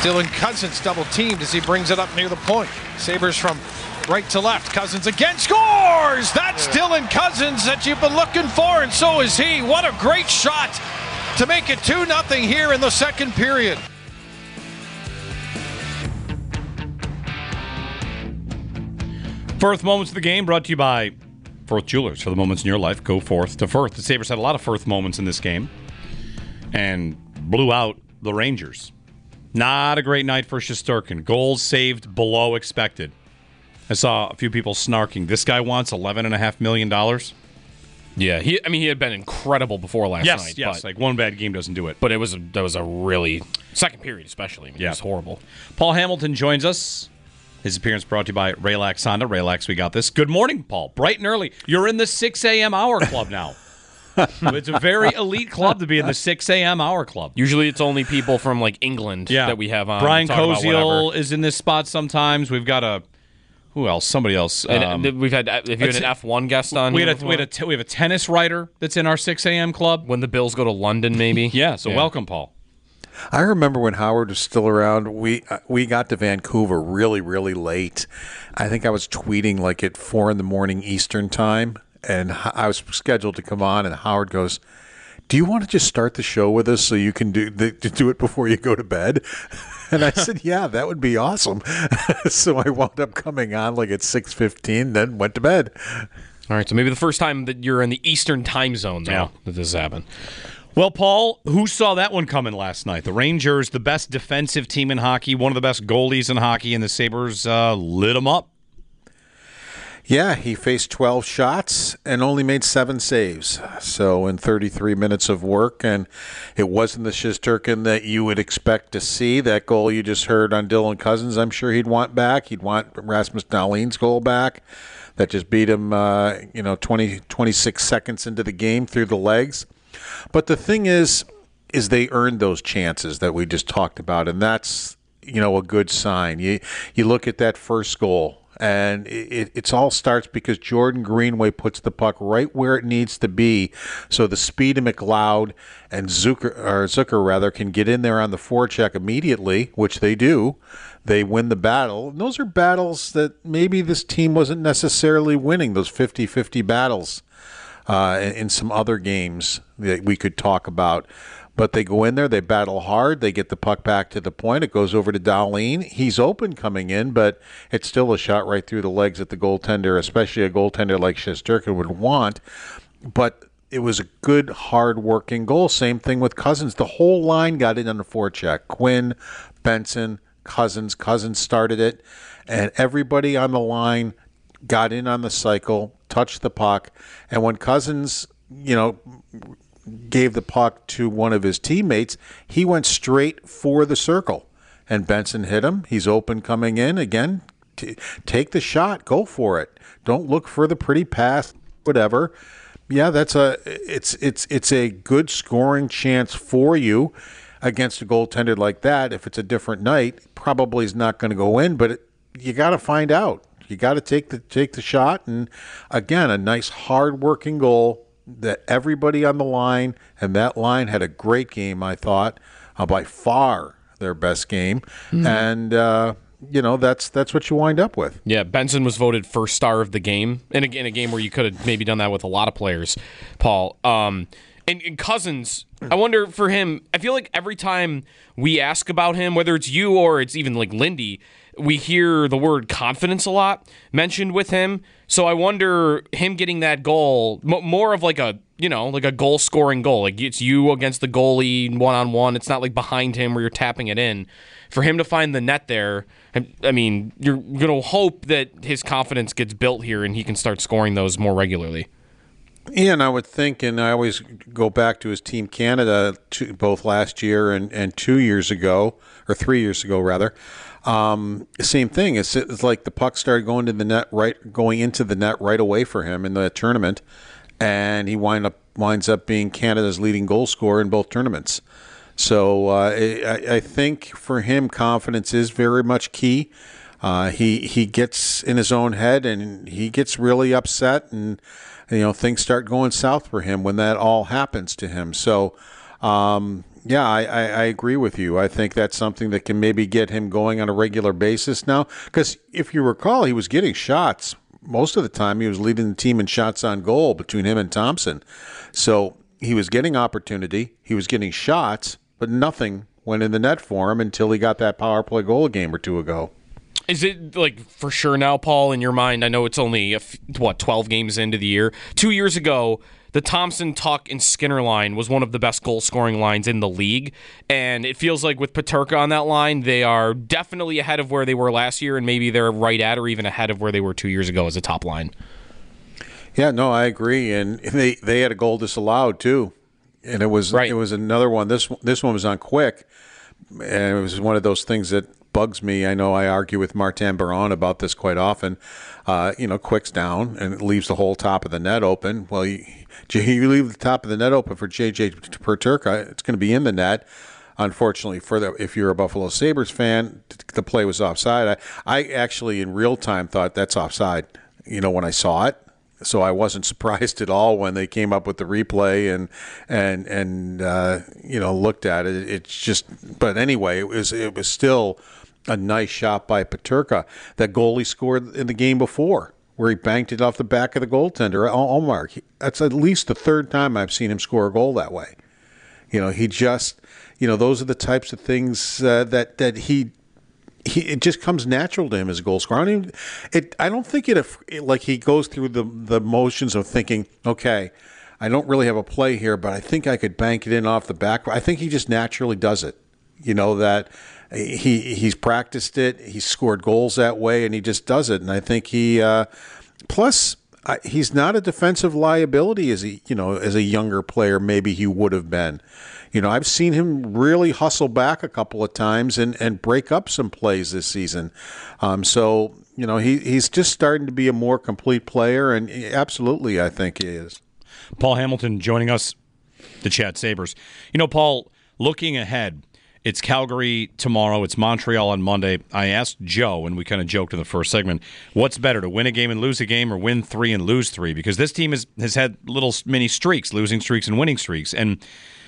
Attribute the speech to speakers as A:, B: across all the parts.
A: Dylan Cousins double teamed as he brings it up near the point. Sabres from right to left. Cousins again scores! That's Dylan Cousins that you've been looking for, and so is he. What a great shot to make it 2-0 here in the second period.
B: Firth moments of the game brought to you by Firth Jewelers. For the moments in your life, go forth to Firth. The Sabres had a lot of Firth moments in this game and blew out the Rangers. Not a great night for Shesterkin. Goals saved below expected. I saw a few people snarking. This guy wants $11.5 million.
C: Yeah, he had been incredible before last night.
B: Yes,
C: but,
B: like one bad game doesn't do it.
C: But that was a really second period, especially. It was horrible.
B: Paul Hamilton joins us. His appearance brought to you by Raylax Honda. Raylax, we got this. Good morning, Paul. Bright and early. You're in the 6 a.m. hour club now. It's a very elite club to be in the 6 a.m. hour club.
C: Usually it's only people from like England that we have on.
B: Brian Koziel is in this spot sometimes. We've got who else? Somebody else.
C: We've had if you had an F1 guest on.
B: We have a tennis writer that's in our 6 a.m. club.
C: When the Bills go to London, maybe.
B: Welcome, Paul.
D: I remember when Howard was still around, we got to Vancouver really, really late. I think I was tweeting like at 4 a.m. Eastern time, and I was scheduled to come on, and Howard goes, "Do you want to just start the show with us so you can do it before you go to bed?" And I said, "Yeah, that would be awesome." So I wound up coming on like at 6:15, then went to bed.
C: All right, so maybe the first time that you're in the Eastern time zone now that this happened.
B: Well, Paul, who saw that one coming last night? The Rangers, the best defensive team in hockey, one of the best goalies in hockey, and the Sabres lit them up.
D: Yeah, he faced 12 shots and only made 7 saves. So in 33 minutes of work, and it wasn't the Shesterkin that you would expect to see. That goal you just heard on Dylan Cousins, I'm sure he'd want back. He'd want Rasmus Dahlin's goal back. That just beat him, 26 seconds into the game through the legs. But the thing is they earned those chances that we just talked about, and that's, a good sign. You look at that first goal, and it all starts because Jordan Greenway puts the puck right where it needs to be, so the speed of McLeod and Zucker can get in there on the forecheck immediately, which they do. They win the battle. And those are battles that maybe this team wasn't necessarily winning, those 50-50 battles. In some other games that we could talk about. But they go in there, they battle hard, they get the puck back to the point, it goes over to Dahlin. He's open coming in, but it's still a shot right through the legs at the goaltender, especially a goaltender like Shesterkin would want. But it was a good, hard-working goal. Same thing with Cousins. The whole line got in on the forecheck. Quinn, Benson, Cousins. Cousins started it, and everybody on the line got in on the cycle, touched the puck, and when Cousins, gave the puck to one of his teammates, he went straight for the circle, and Benson hit him. He's open coming in again. Take the shot, go for it. Don't look for the pretty pass, whatever. Yeah, it's a good scoring chance for you against a goaltender like that. If it's a different night, probably is not going to go in, but you got to find out. You got to take the shot, and again, a nice hard-working goal that everybody on the line, and that line had a great game, I thought, by far their best game, and that's what you wind up with.
C: Yeah, Benson was voted first star of the game, and again, a game where you could have maybe done that with a lot of players, Paul. And Cousins, I wonder for him, I feel like every time we ask about him, whether it's you or it's even like Lindy, we hear the word confidence a lot mentioned with him. So I wonder him getting that goal, more of like a goal scoring goal. Like it's you against the goalie one-on-one. It's not like behind him where you're tapping it in. For him to find the net there, I mean, you're going to hope that his confidence gets built here and he can start scoring those more regularly.
D: Yeah, and I would think, and I always go back to his Team Canada, both last year and 2 years ago, or 3 years ago rather. Same thing. It's like the puck started going into the net right away for him in the tournament, and he winds up being Canada's leading goal scorer in both tournaments. So I think for him, confidence is very much key. He gets in his own head and he gets really upset, and things start going south for him when that all happens to him. So Yeah, I agree with you. I think that's something that can maybe get him going on a regular basis now. Because if you recall, he was getting shots. Most of the time, he was leading the team in shots on goal between him and Thompson. So he was getting opportunity. He was getting shots, but nothing went in the net for him until he got that power play goal a game or two ago.
C: Is it like for sure now, Paul, in your mind? I know it's only 12 games into the year. 2 years ago, the Thompson, Tuck, and Skinner line was one of the best goal-scoring lines in the league, and it feels like with Peterka on that line, they are definitely ahead of where they were last year, and maybe they're right at or even ahead of where they were 2 years ago as a top line.
D: Yeah, no, I agree, and they had a goal disallowed too, and it was another one. This one was on Quick, and it was one of those things that bugs me. I know I argue with Martin Baron about this quite often. Quick's down and it leaves the whole top of the net open. Well, you leave the top of the net open for J.J. Peterka, it's going to be in the net. Unfortunately, if you're a Buffalo Sabres fan, the play was offside. I actually, in real time, thought that's offside, when I saw it. So I wasn't surprised at all when they came up with the replay and looked at it. It's just, but anyway, it was still a nice shot by Peterka. That goal he scored in the game before, where he banked it off the back of the goaltender, Omar. That's at least the third time I've seen him score a goal that way. He just, those are the types of things that he it just comes natural to him as a goal scorer. I don't think like he goes through the motions of thinking, okay, I don't really have a play here, but I think I could bank it in off the back. I think he just naturally does it. That he's practiced it, he's scored goals that way, and he just does it. And I think he's not a defensive liability as a younger player. Maybe he would have been. I've seen him really hustle back a couple of times and break up some plays this season. He's just starting to be a more complete player, and absolutely, I think he is.
B: Paul Hamilton joining us to chat Sabres. Paul, looking ahead, it's Calgary tomorrow. It's Montreal on Monday. I asked Joe, and we kind of joked in the first segment, what's better, to win a game and lose a game or win 3 and lose 3? Because this team has had little mini streaks, losing streaks and winning streaks. And,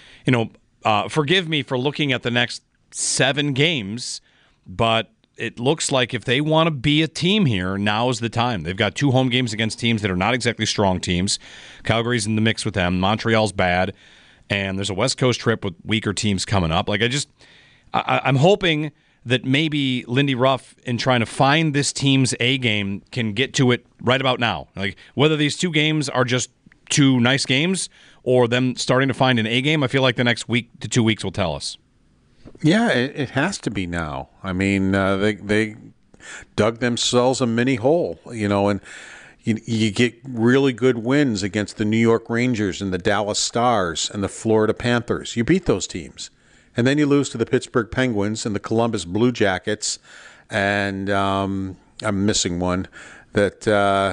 B: forgive me for looking at the next 7 games, but it looks like if they want to be a team here, now is the time. They've got 2 home games against teams that are not exactly strong teams. Calgary's in the mix with them. Montreal's bad. And there's a West Coast trip with weaker teams coming up. I'm hoping that maybe Lindy Ruff, in trying to find this team's A game, can get to it right about now. Like, whether these 2 games are just 2 nice games or them starting to find an A game, I feel like the next week to 2 weeks will tell us.
D: Yeah, it has to be now. I mean, they dug themselves a mini hole, and you get really good wins against the New York Rangers and the Dallas Stars and the Florida Panthers. You beat those teams. And then you lose to the Pittsburgh Penguins and the Columbus Blue Jackets. And I'm missing one that,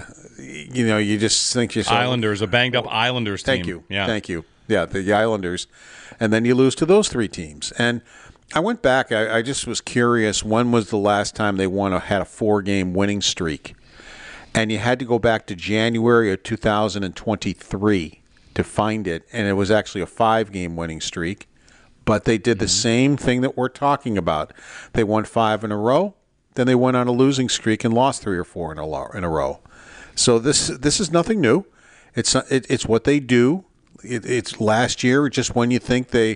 D: you just think yourself.
B: Islanders, a banged-up Islanders team.
D: Thank you. Yeah, the Islanders. And then you lose to those 3 teams. And I went back. I just was curious, when was the last time they had a 4-game winning streak? And you had to go back to January of 2023 to find it. And it was actually a 5-game winning streak. But they did the same thing that we're talking about. They won 5 in a row. Then they went on a losing streak and lost 3 or 4 in a row. So this is nothing new. It's what they do. It's last year, just when you think they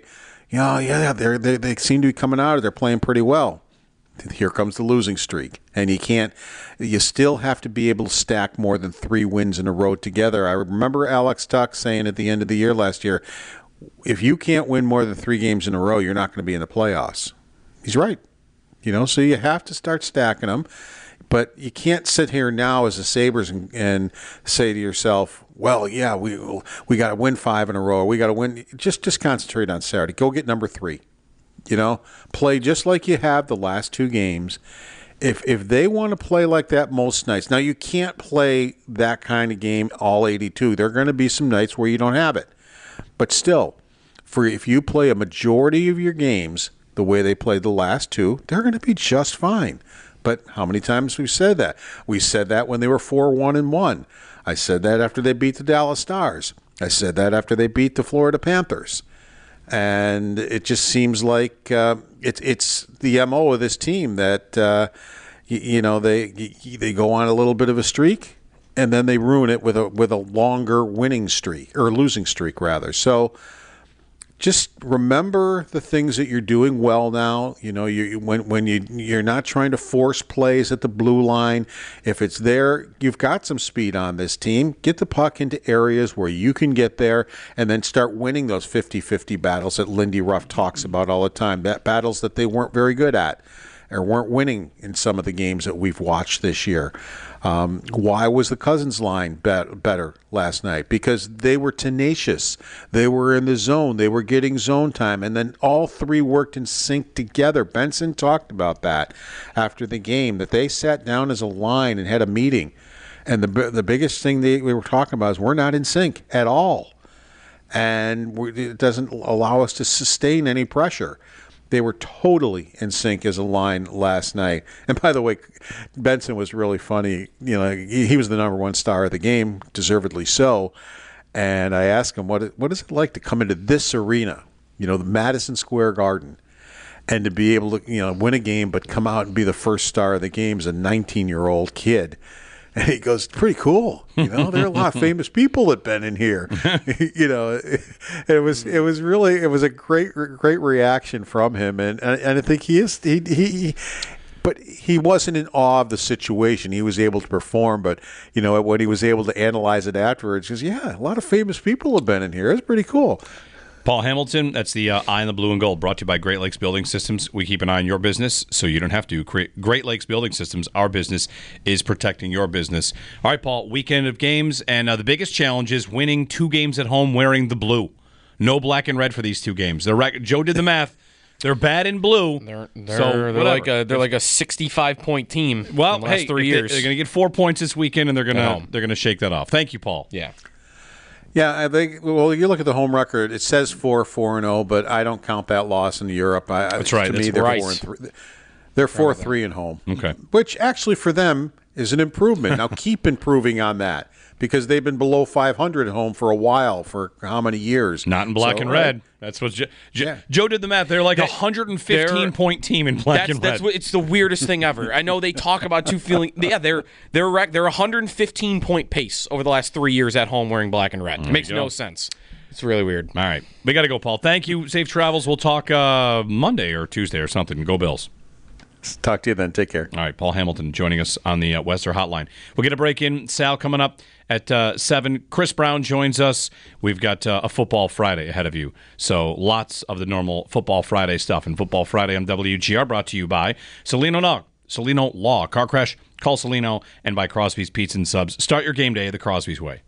D: seem to be coming out. They're playing pretty well. Here comes the losing streak, and you still have to be able to stack more than 3 wins in a row together. I remember Alex Tuck saying at the end of the year last year, if you can't win more than 3 games in a row, you're not going to be in the playoffs. He's right. So you have to start stacking them, but you can't sit here now as a Sabres and say to yourself, well, yeah, we got to win 5 in a row. We got to win. Just concentrate on Saturday. Go get number 3. Play just like you have the last 2 games. If they want to play like that most nights, now you can't play that kind of game all 82. There are going to be some nights where you don't have it. But still, if you play a majority of your games the way they played the last 2, they're going to be just fine. But how many times we've said that? We said that when they were 4-1-1. I said that after they beat the Dallas Stars. I said that after they beat the Florida Panthers. And it just seems like it's the MO of this team that they go on a little bit of a streak, and then they ruin it with a longer winning streak or losing streak rather. So just remember the things that you're doing well now. When you're not trying to force plays at the blue line. If it's there, you've got some speed on this team. Get the puck into areas where you can get there, and then start winning those 50-50 battles that Lindy Ruff talks about all the time. Battles that they weren't very good at or weren't winning in some of the games that we've watched this year. Why was the Cousins line better last night? Because they were tenacious. They were in the zone. They were getting zone time. And then all three worked in sync together. Benson talked about that after the game, that they sat down as a line and had a meeting. And the biggest thing we were talking about is we're not in sync at all. And it doesn't allow us to sustain any pressure. They were totally in sync as a line last night. And by the way, Benson was really funny. He was the number one star of the game, deservedly so. And I asked him, what is it like to come into this arena, the Madison Square Garden, and to be able to, win a game but come out and be the first star of the game as a 19-year-old kid? And he goes, pretty cool. There are a lot of famous people that been in here. It was a great reaction from him, and I think but he wasn't in awe of the situation. He was able to perform, but when he was able to analyze it afterwards, he goes, yeah, a lot of famous people have been in here. It's pretty cool.
B: Paul Hamilton, that's the Eye on the Blue and Gold, brought to you by Great Lakes Building Systems. We keep an eye on your business, so you don't have to. Great Lakes Building Systems, our business is protecting your business. All right, Paul, weekend of games, and the biggest challenge is winning 2 games at home wearing the blue. No black and red for these 2 games. Joe did the math. They're bad in blue.
C: They're like a 65-point team.
B: Well,
C: in the last 3 years.
B: They're going to get 4 points this weekend, and they're going to shake that off. Thank you, Paul.
C: Yeah.
D: Yeah, I think. Well, you look at the home record; it says 4-4-0, but I don't count that loss in Europe.
B: That's right.
D: To me, they're 4-3. They're 4-3 at home.
B: Okay,
D: which actually for them is an improvement. Now keep improving on that, because they've been below 500 at home for a while, for how many years?
B: Not in black and red. That's what Joe did the math. They're like a 115-point team in black and red.
C: It's the weirdest thing ever. I know they talk about feeling. Yeah, they're 115-point pace over the last 3 years at home wearing black and red. It makes no sense. It's really weird.
B: All right, we got to go, Paul. Thank you. Safe travels. We'll talk Monday or Tuesday or something. Go Bills.
D: Talk to you then. Take care.
B: All right, Paul Hamilton joining us on the Wester Hotline. We'll get a break in. Sal coming up at 7. Chris Brown joins us. We've got a Football Friday ahead of you. So lots of the normal Football Friday stuff. And Football Friday on WGR brought to you by Celino Law. Car crash, call Celino, and by Crosby's Pizza and Subs. Start your game day the Crosby's way.